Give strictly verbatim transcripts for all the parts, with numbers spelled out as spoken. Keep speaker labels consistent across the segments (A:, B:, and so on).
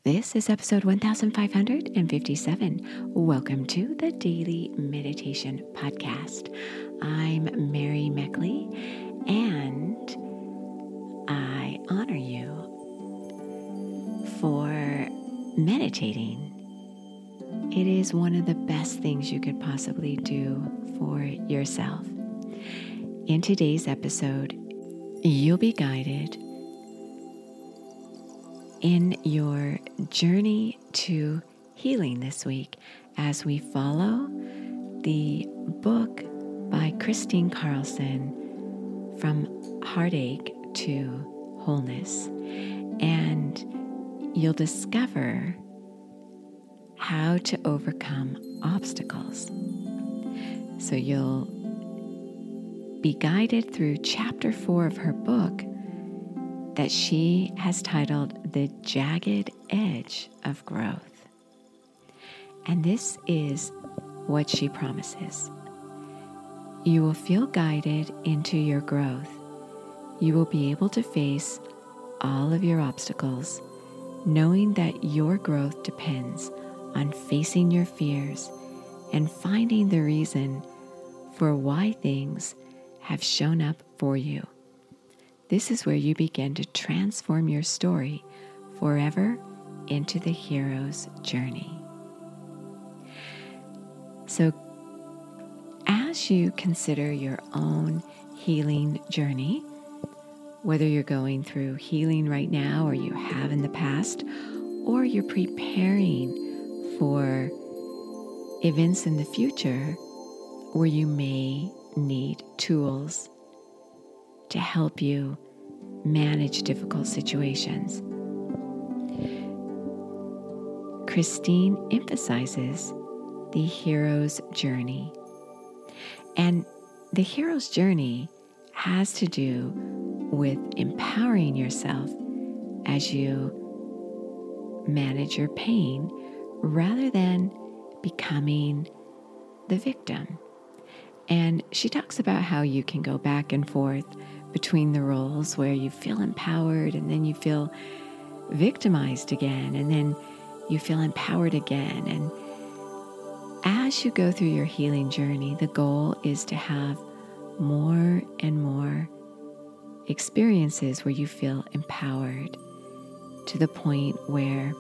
A: This is episode one thousand five hundred fifty-seven. Welcome to the Daily Meditation Podcast. I'm Mary Meckley, and I honor you for meditating. It is one of the best things you could possibly do for yourself. In today's episode, you'll be guided in your journey to healing this week as we follow the book by Kristine Carlson, From Heartache to Wholeness. And you'll discover how to overcome obstacles. So you'll be guided through chapter four of her book that she has titled The Jagged Edge of Growth. And this is what she promises. You will feel guided into your growth. You will be able to face all of your obstacles, knowing that your growth depends on facing your fears and finding the reason for why things have shown up for you. This is where you begin to transform your story forever into the hero's journey. So, as you consider your own healing journey, whether you're going through healing right now or you have in the past, or you're preparing for events in the future where you may need tools to help you manage difficult situations, Kristine emphasizes the hero's journey. And the hero's journey has to do with empowering yourself as you manage your pain rather than becoming the victim. And she talks about how you can go back and forth between the roles where you feel empowered and then you feel victimized again, and then you feel empowered again. And as you go through your healing journey, the goal is to have more and more experiences where you feel empowered to the point where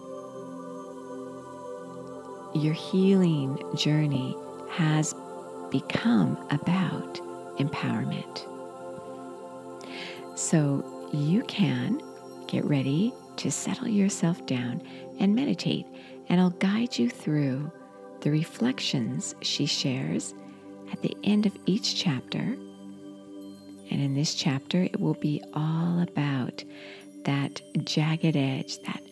A: your healing journey has become about empowerment. So you can get ready to settle yourself down and meditate, and I'll guide you through the reflections she shares at the end of each chapter. And in this chapter, it will be all about that jagged edge, that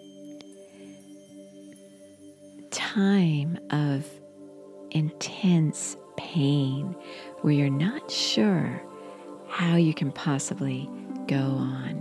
A: time of intense pain where you're not sure how you can possibly go on.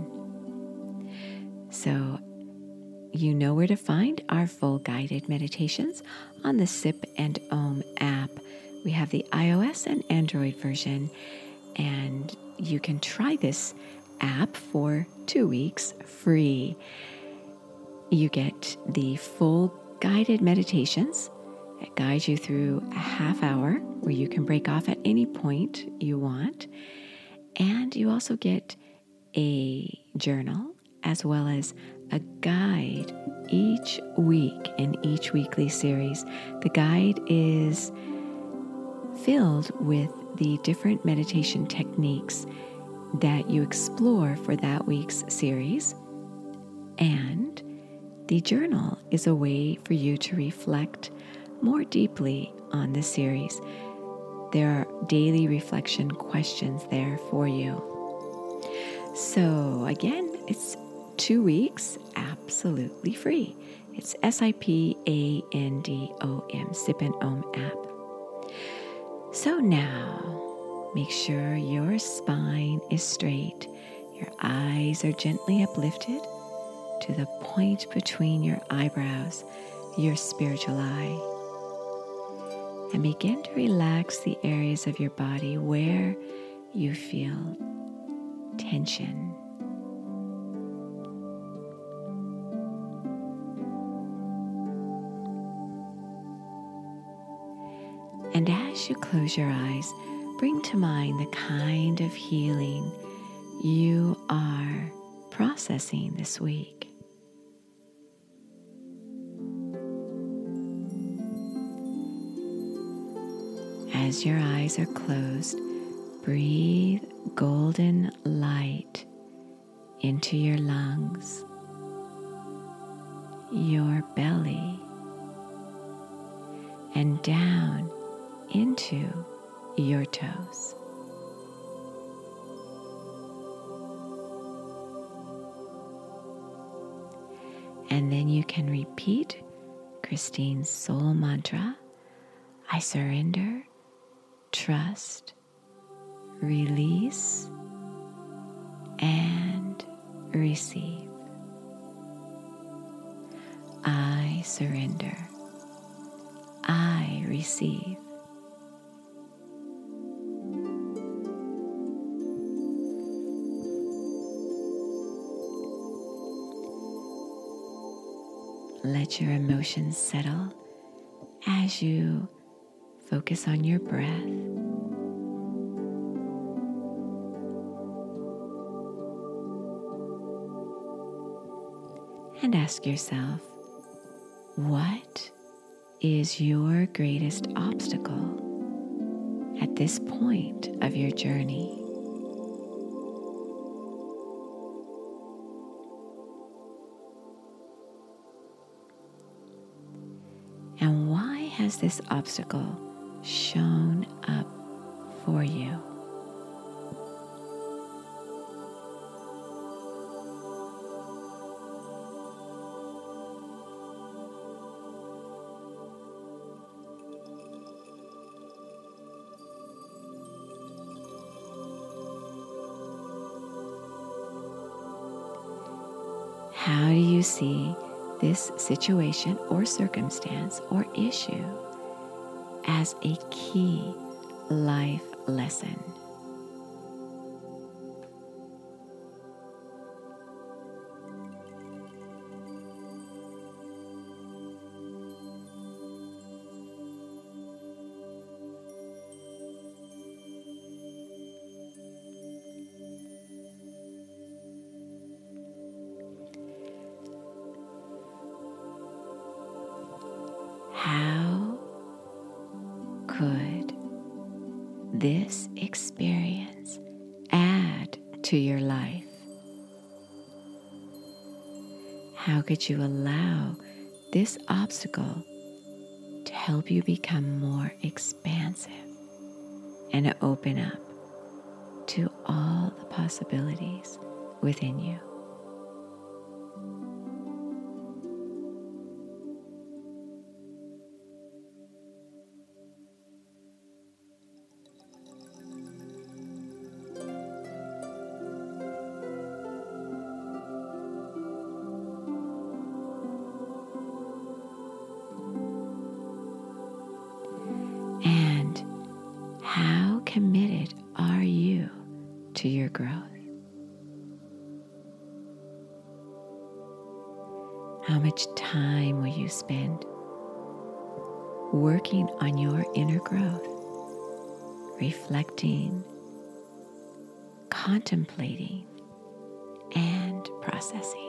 A: So you know where to find our full guided meditations on the Sip and Om app. We have the iOS and Android version, and you can try this app for two weeks free. You get the full guided meditations that guide you through a half hour where you can break off at any point you want. And you also get a journal as well as a guide each week in each weekly series. The guide is filled with the different meditation techniques that you explore for that week's series. And the journal is a way for you to reflect more deeply on the series. There are daily reflection questions there for you. So again, it's two weeks absolutely free. It's S I P A N D O M, Sip and Om app. So now, make sure your spine is straight. Your eyes are gently uplifted to the point between your eyebrows, your spiritual eye. And begin to relax the areas of your body where you feel tension. And as you close your eyes, bring to mind the kind of healing you are processing this week. As your eyes are closed, breathe golden light into your lungs, your belly, and down into your toes. And then you can repeat Christine's soul mantra: I surrender, trust, release, and receive. I surrender. I receive. Let your emotions settle as you focus on your breath. And ask yourself, what is your greatest obstacle at this point of your journey? And why has this obstacle shown up for you? How do you see this situation or circumstance or issue as a key life lesson? How could this experience add to your life? How could you allow this obstacle to help you become more expansive and open up to all the possibilities within you? And how committed are you to your growth? How much time will you spend working on your inner growth, reflecting, contemplating, and processing?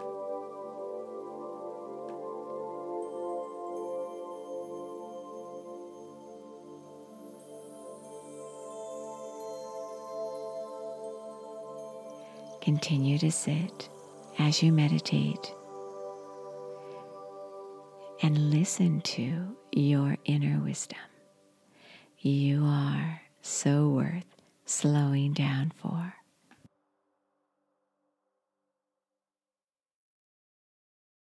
A: Continue to sit as you meditate and listen to your inner wisdom. You are so worth slowing down for.